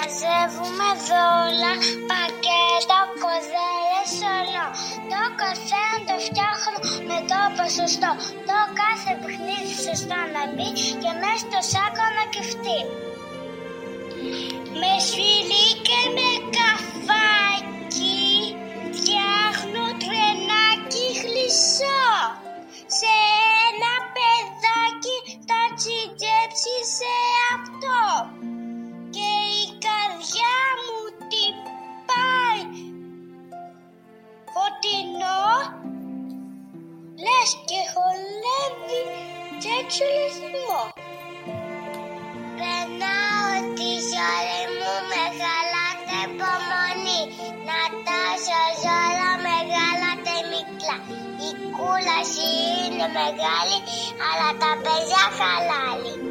Μαζεύουμε δώλα, πακέτα, κοδέλες, όλο. Το καθένα το φτιάχνω με το ποσοστό. Το κάθε παιχνίδι σωστά να μπει και μέσα στο σάκο να κρυφτεί. Με σφυλί και με καφάκι φτιάχνω τρενάκι χρυσό. Σε ένα παιδάκι θα τσιτέψει σε αυτό. Και η καρδιά μου τυπάει φωτεινό, λες και χολεύει και εξολυθμό. Περνάω τη ζωή μου μεγάλα υπομονή, να τάσω ζώα μεγάλα τε μικρά. Η κούλαση είναι μεγάλη, αλλά τα παιδιά χαλάλι.